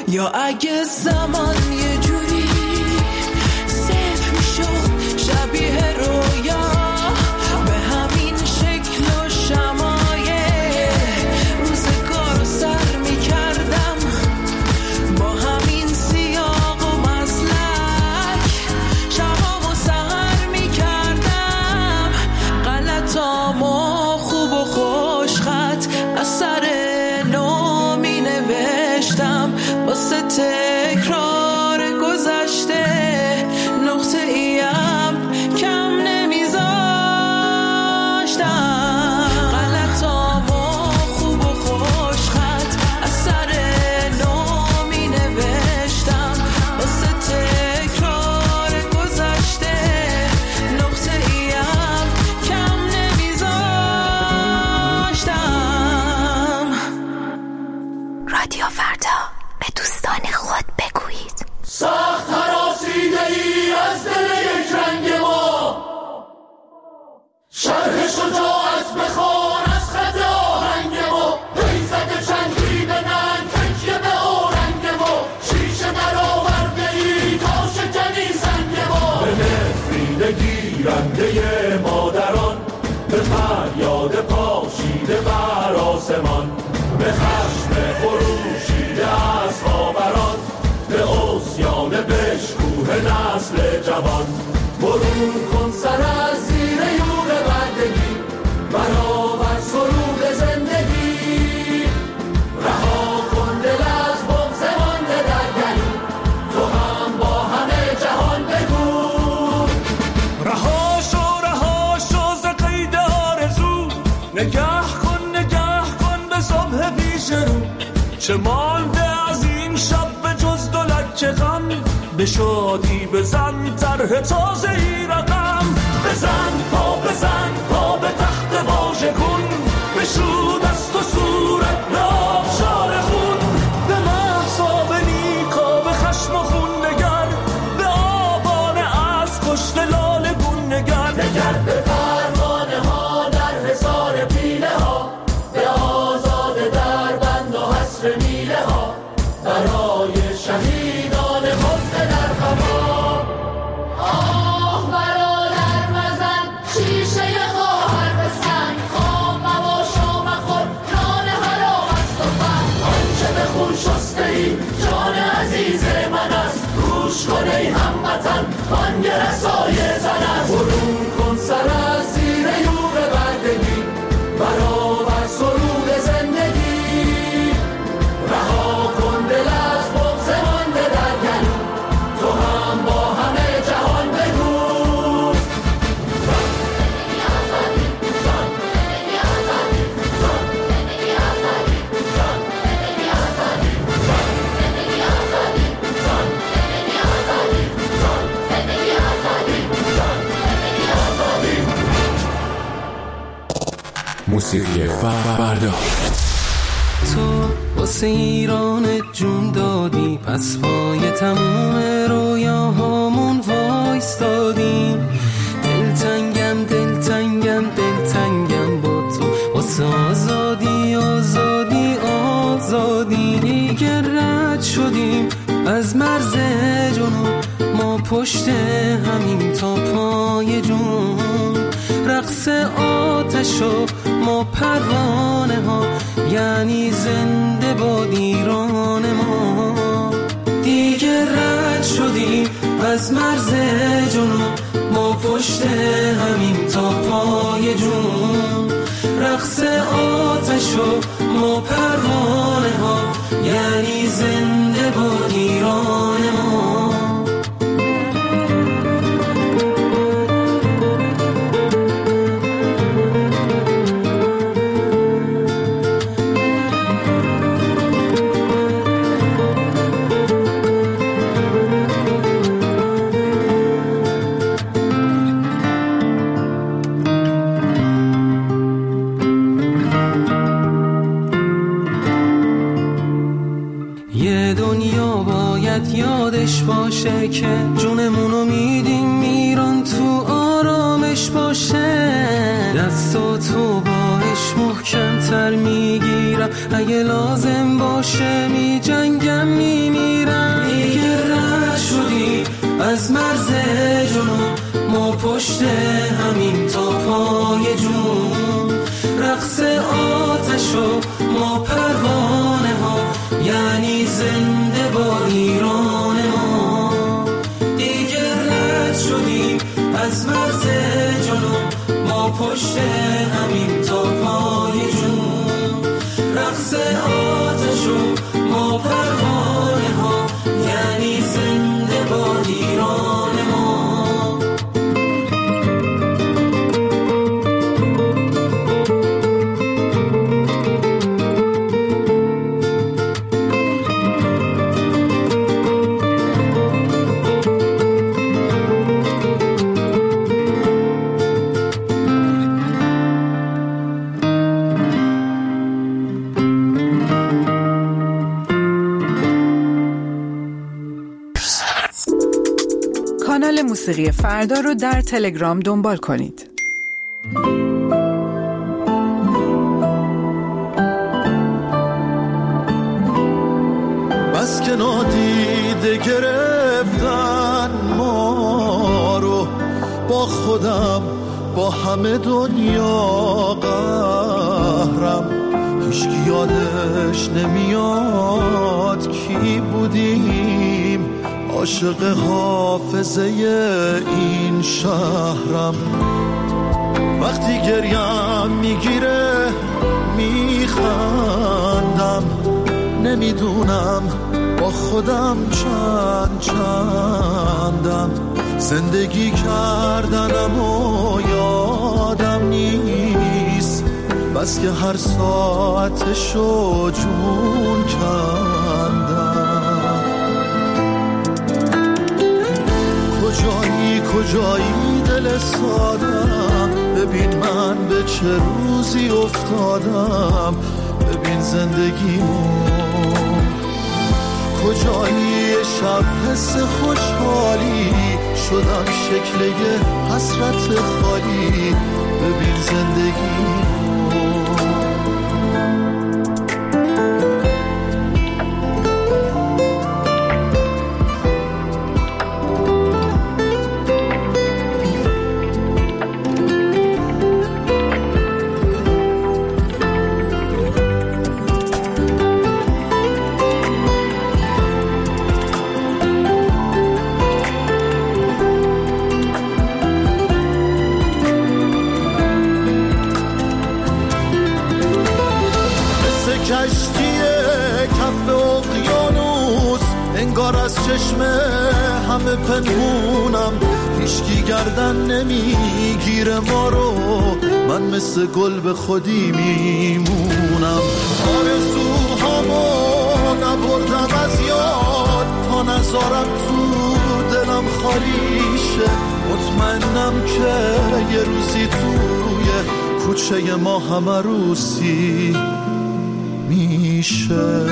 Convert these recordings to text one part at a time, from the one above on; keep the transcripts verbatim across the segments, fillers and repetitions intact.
یا اگه زمان یه جوری صفر میشد شبیه رویا به همین شکل و شمایه روزگار رو سر میکردم با همین سیاق و مسلک شبام و سهر میکردم غلطامو خوب و خوش خط اثر نو می نوشتم واسه تکرار گذشته نقطه ایم کم نمیذاشتم غلطامو خوب و خوش خط اثر نو می نوشتم واسه تکرار گذشته نقطه ایم کم نمیذاشتم. رادیو فردا، به دوستان خود بگویید سخت هراسیده ای از دل یک رنگ ما، شرح شجاعت بخوان از خط آهنگ ما، پیزد چنگیده ننگ تکیه به آرنگ ما، شیشه در آورده ای تا شکنی سنگ ما، به نفرین گیرنده مادران، به فریاد پاشیده بر آسمان، به خشم خروشیده از خاوران، به عصیان بشکوه نسل جوان، برون کن سر از زیر یوغ بردگی، برآور سرود زندگی، رها کن دل از بغض مانده در گلو، تو هم با همه جهان بگو رها شو رها شو ز قید آرزو، نگه کن نگه کن به صبح پیش رو، چه مانده از این شب به جز دو لکه غم، به شادی بزن طرح تازه ای رقم، بزن پا بزن پا به تخت واژه کن، بشو دست و صورت به آبشار خون، به محضا به نیکا به خشم و خون نگر، به آبان از کشت لاله گون نگر، نگر به پروانه ها در حصار پیله ها، به آزاده در بند و حصر میله ها، برای شهیدان خفته در خفا. آه برادر مزن شیشه خواهر به سنگ، خام مباش و مخور نان حرام است و فن، آنچه به خون شسته ای جان عزیز من است، گوش کن ای هموطن بانگ رسای زن است، برون کن سر از زیر یوغ بردگی، برآور سرود زندگی، رها کن دل از بغض مانده در گلو، تو هم با همه جهان بگو زن زندگی آزادی، زن زندگی آزادی، زن زندگی آزادی، زن زندگی آزادی، زن زندگی آزادی، زن زندگی آزادی، زن زندگی آزادی، زن زندگی آزادی. موسیقی فردا. تو واسه ایران جون دادی، پس پای تموم رویاهامون وایستادیم، دلتنگم دلتنگم دلتنگم با تو، واسه آزادی آزادی آزادی، دیگه رد شدیم از مرز جنون، ما پشت همین تا پای جون، رقص آتش و ما پروانه ها، یعنی زنده باد ایران ما، دیگه رد شدیم از مرز جنون، ما پشت همین تا پای جون، رقص آتش و ما پروانه ها، یعنی زنده باد ایران ما. یادش باشه که جونمونو میدیم ایران تو آرامش باشه، دست و تو باش هرچ محکم‌تر میگیرم، اگه لازم باشه می جنگم میمیرم. دیگه رد شدیم از مرز جنون، ما پشت همین تا پای جون. رقص آتش و ما پروانه ها، یعنی زنده با ایران ما. دیگه رد شدیم از مرز جنون، ما پشت همین تا پای جون. رقص آتش و ما پروانه ها، یعنی زنده با ایران ما. کانال موسیقی فردا رو در تلگرام دنبال کنید. بس که نادیده گرفتن ما رو، با خودم با همه دنیا قهرم. هیچکی یادش نمیاد کی بودیم، عاشق حافظه این شهرم. وقتی گریم میگیره میخندم، نمیدونم با خودم چند چندم. زندگی کردنم و یادم نیست، بس که هر ساعتشو جون کندم. کجایی کجایی دل سادم، ببین من به چه روزی افتادم، ببین زندگیمو. کجایی شب حس خوشحالی، شدم شکل یه حسرت خالی، ببین زندگیمو. چشم همه پنهونم، هیچکی گردن نمیگیره ما رو، من مثل گل به خودی میمونم. آرزوهامو نبردم از یاد، تا نذارم تو دلم خالی شه. مطمئنم که یه روزی توی کوچه ما هم عروسی میشه.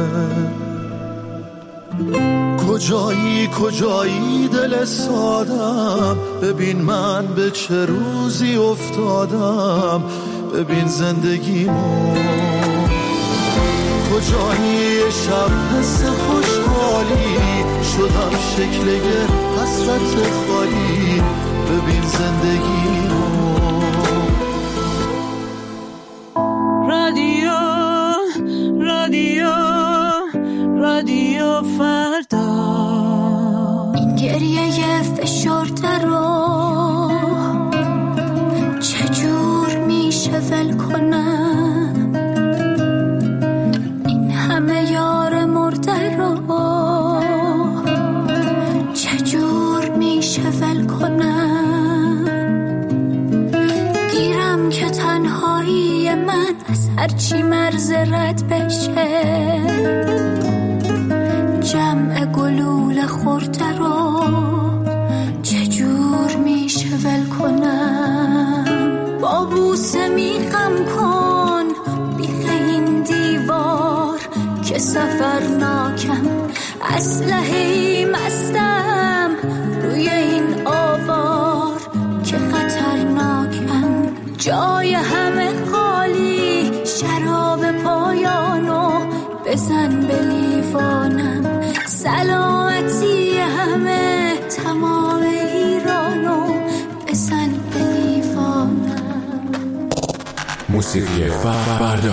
کجایی کجایی دل سادم، ببین من به چه روزی افتادم، ببین زندگیمو. کجایی شب حس خوشحالی، شدم شکل یه حسرت خالی، ببین زندگیمو. رادیو رادیو رادیو فردا، این گریه فشرده رو چجور میشه ول کنم، این همه یار مرده رو چجور میشه ول کنم. گیرم که تنهایی من از هرچی مرز رد بشه، جمع گلوله خورده رو چجور میشه ول کنم. با بوسه میخم کن بیخ این دیوار که سفرناکم، اسلحه‌ای مستم روی این آوار که خطرناکم. جای همه خالی موسیقی فردا.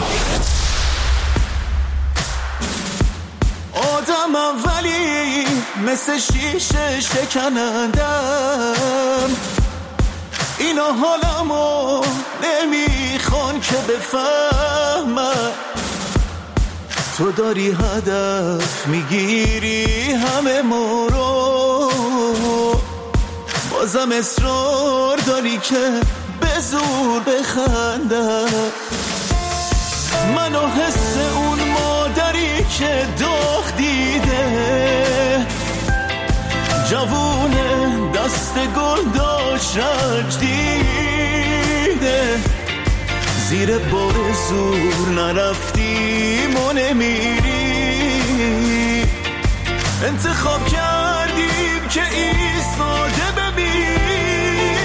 آدمم ولی مثل شیشه شکنندم، اینا حالمو نمیخوان که بفهمم. تو داری هدف میگیری همه ما رو، بازم اصرار داری که به زور بخندم. منو حس اون مادری که داغ دیده، جوونه دست گل داشت رنج دیده، زیر بار زور نرفتیم و نمیری. انتخاب کردیم که ایستاده بمیری.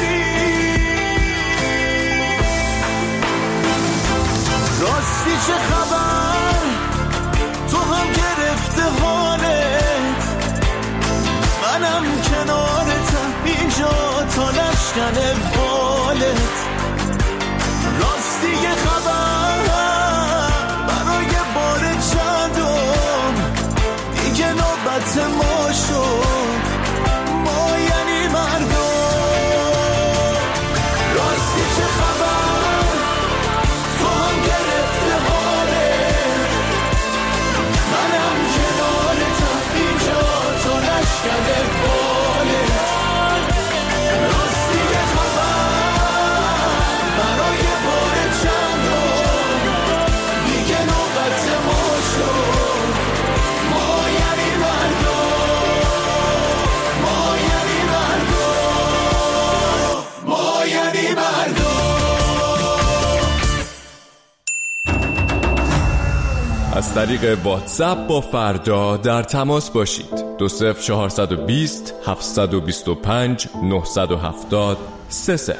راستی چه خبر؟ تو هم گرفته حالت، منم کنارتم اینجا تا نشکن بالت. راستی یه خبر برای بار چندم، دیگه نوبت ما شد، ما یعنی مردم. راستی چه خبر؟ تو هم گرفته حالت، منم کنارتم اینجا تا نشکن بالت. راستی یه خبر برای بار چندم، دیگه نوبت ما شد، ما یعنی مردم، ما یعنی مردم، ما یعنی مردم. از طریق واتساپ با فردا در تماس باشید. دو صفر چهارصد و بیست هفتصد و بیست و پنج نهصد و هفتاد سه صفر.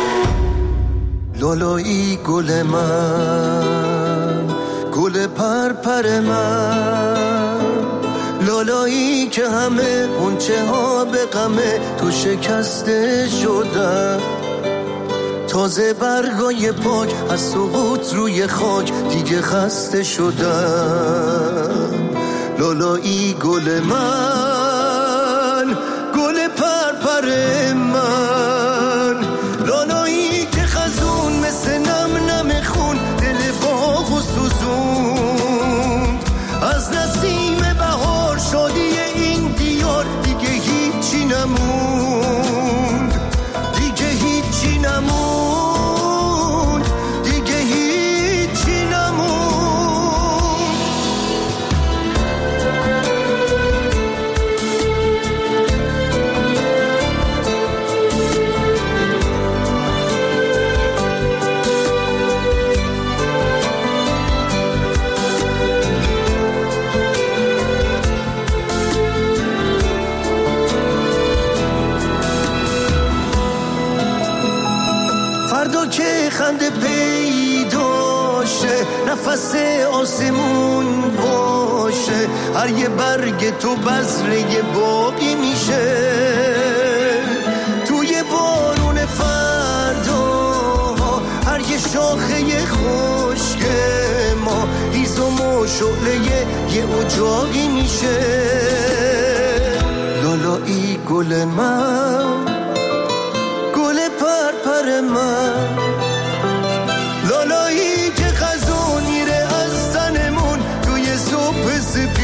لالایی گل من، گل پرپر من، لالایی که همه غنچه ها به غمه تو شکسته شدن. تازه برگای پاک از سقوط روی خاک دیگه خسته شدم. لالایی گل من، گل پرپر من، لالایی که خزون مثل نم نم خون دل باغ و سوزوند. از نسیم بهار شادی این دیار دیگه هیچی نموند، دیگه هیچی نموند، دیگه هیچی نموند. فردا که خنده پیدا شه، نفس آسمون باشه، هر یه برگ تو بذره باقی میشه. توی بارون فردا هر یه شاخه خشک ما هیزم و شعله یه اجاقی میشه. لالایی گل من، گل پرپر من، لالایی که خزون میره از تنمون توی صبح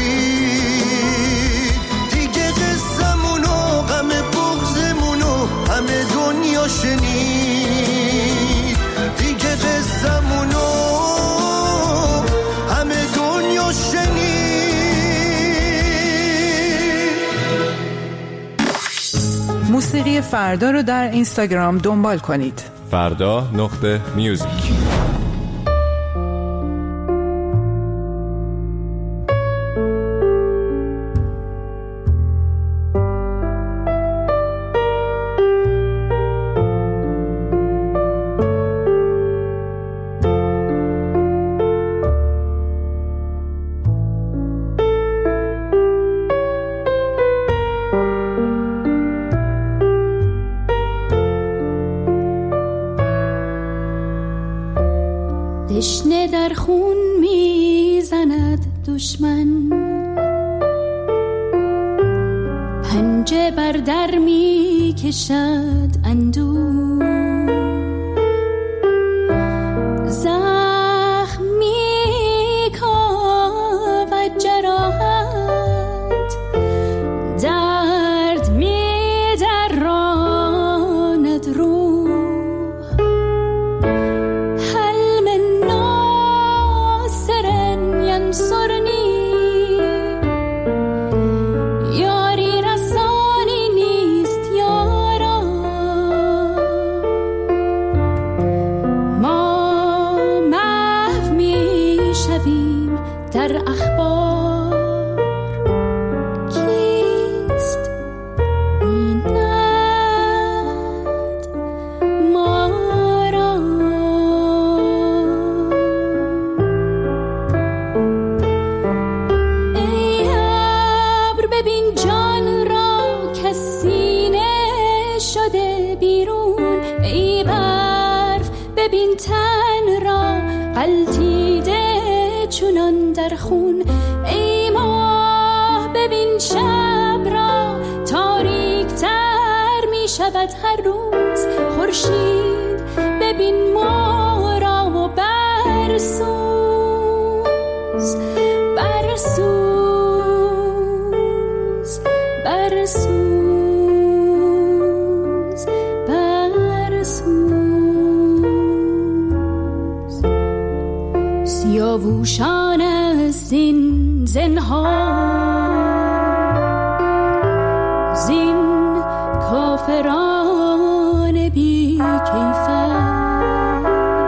سپید. دیگه قصمونو غم بغزمونو همه دنیا شنید، دیگه قصمونو همه دنیا شنید. موسیقی فردا رو در اینستاگرام دنبال کنید. فردا نقطه میوزیک. دشمن، پنجه بر در می کشد اندوه، زخم می کاود جراحت، درد می دراند روح. هل من ناصر ینصرنی، در اخبار کیست بیند ما را؟ ای ابر ببین جان را که سینه شده بیرون، ای برف ببین تن را غلطیده چونان در خون، ای ماه ببین شب را تاریک تر می شود هر روز، خورشید ببین ما را و برسوز برسوز برسوز برسوز. سیاووشان زین زنها، زین کافران بی کیفر،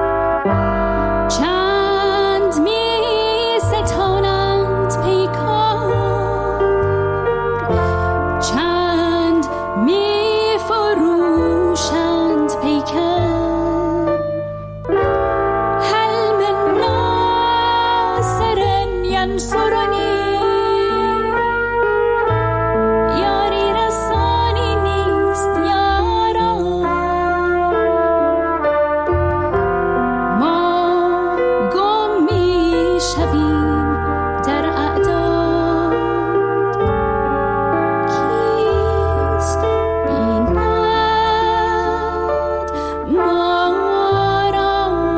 چند می ستانند پیکار، چند می فروشند پیکر. ینصرنی، یاری رسانی نیست یارا. ما گم می شویم در اعداد، کیست بیند ما را؟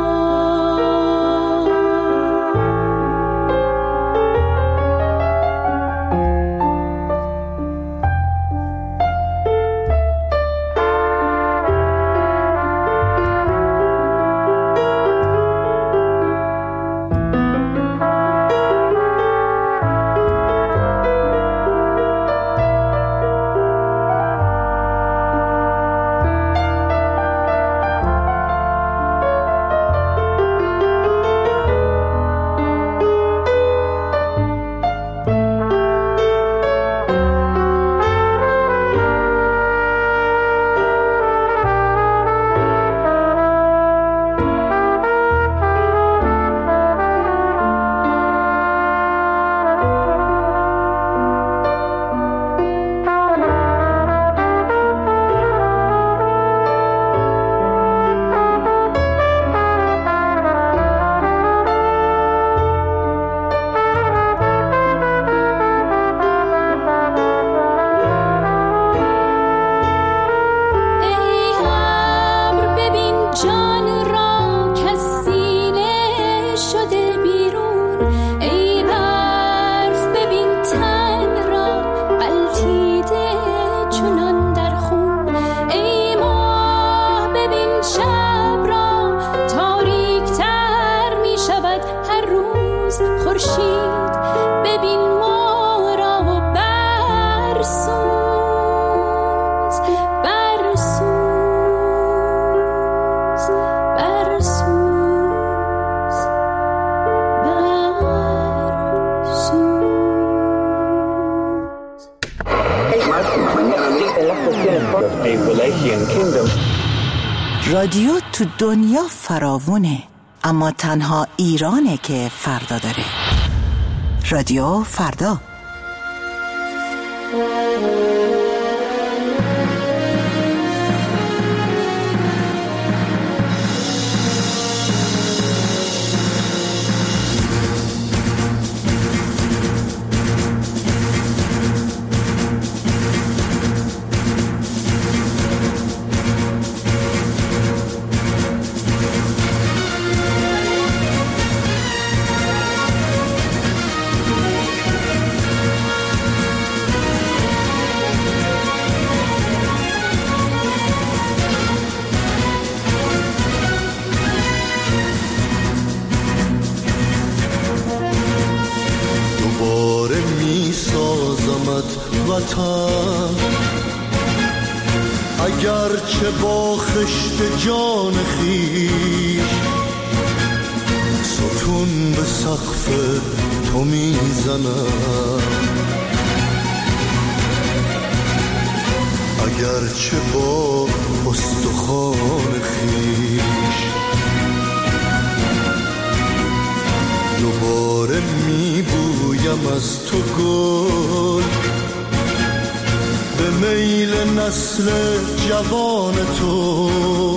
رادیو تو دنیا فراوونه، اما تنها ایرانه که فردا داره. رادیو فردا. سازمت وطن، اگرچه با خشت جان خویش ستون به سقف تو میزنم، اگرچه با استخوان خویش دوباره میبویم از تو گل، به میل نسل جوان تو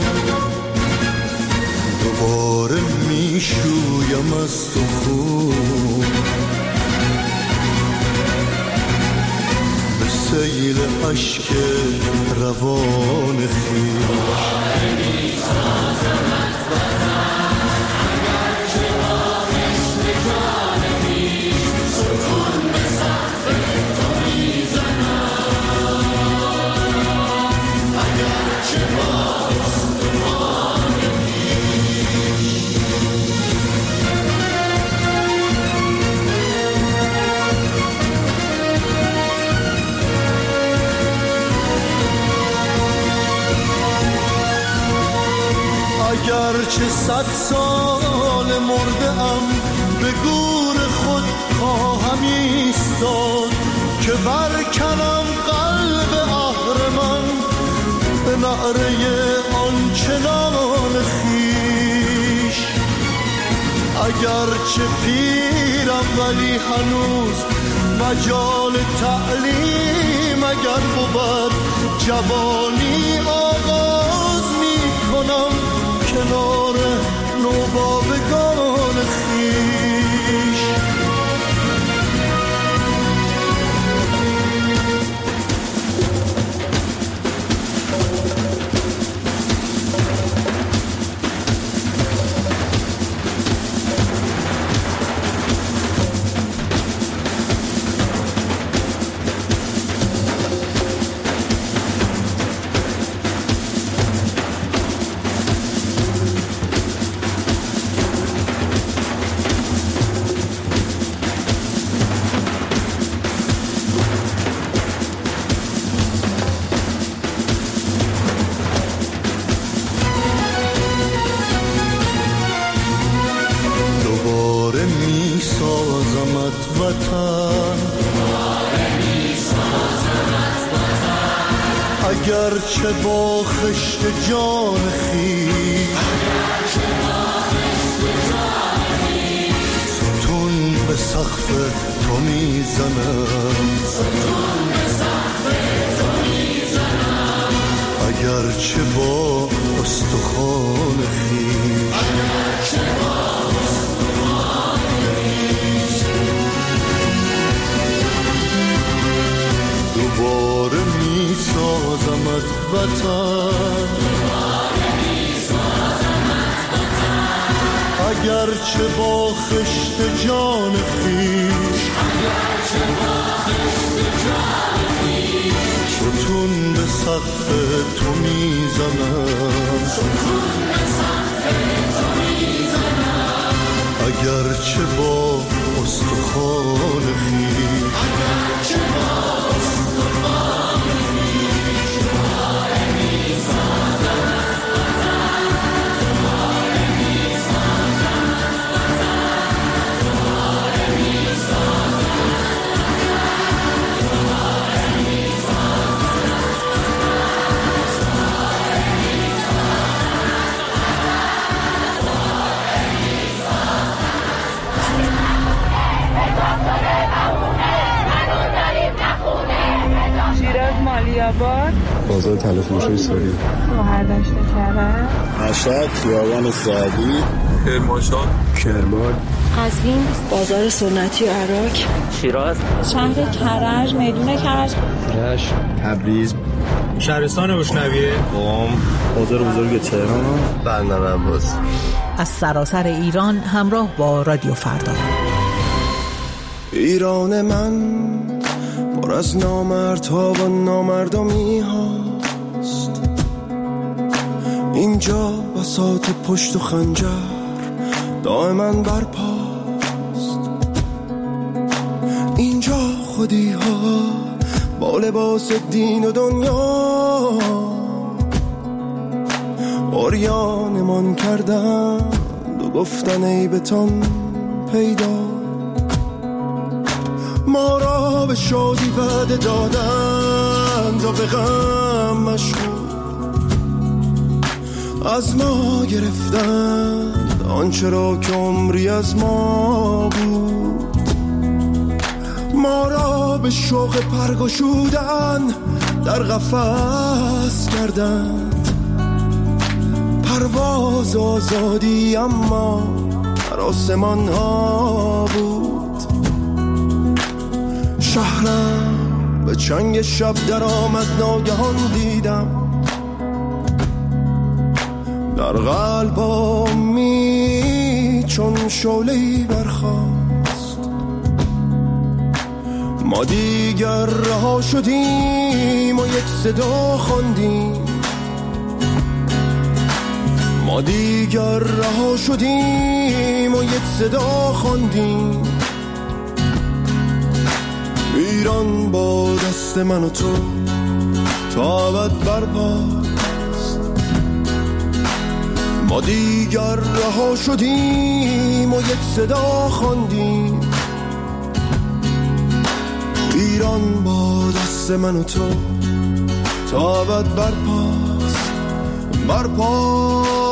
دوباره میشویم از تو خون، به سیل عشق روان خویش. اگرچه صد سال مرده ام به گور خود خواهم ایستاد، که برکنم قلب اهرمن به نعره آنچنان خویش. اگرچه پیرم ولی هنوز مجال تعلیم اگر بود، جوانی آغاز می کنم کنار نوباوگان خویش. اگرچه با خشت جان خویش ستون به سقف تو میزنم، اگرچه با استخوان خویش دوباره می سازمت وطن، اگرچه با خشت جان خویش ستون به سقف تو میزنم، اگرچه با استخوان خویش مالیاباد، بازار تلفروشی سوری، شهردشت کرج، مشهد، خیابان سعدی، کرمانشاه، کرمان، قزوین، بازار سنتی و عراق، شیراز، شهر کرج، میدون کرج، رشت، تبریز، شهرستان بشنویه، قم، بازار بزرگ تهران، بندر عباس. از سراسر ایران همراه با رادیو فردا. ایران من پر از نامردها و نامردمی هاست، اینجا بساط پشت و خنجر دائما برپاست، اینجا خودی ها با لباس دین و دنیا عریانمان کردند و گفتن عیبتان پیدا. ما را به شادی وعده دادند و به غم مشغول از ما گرفتند آنچه را که عمری از ما بود. ما را به شوق پرگشودن در قفس کردند، پرواز آزادی اما در آسمان ها بود. شهرم به چنگ شب در آمد، ناگهان دیدم در قلبامی چون شعله‌ای برخاست. ما دیگر رها شدیم و یک صدا خواندیم، ما دیگر رها شدیم و یک صدا خواندیم. ایران با دست من و تو تا ابد برپاست. ما دیگر رها شدیم و یک صدا خواندیم. ایران با دست من و تو تا ابد برپاست، برپاست.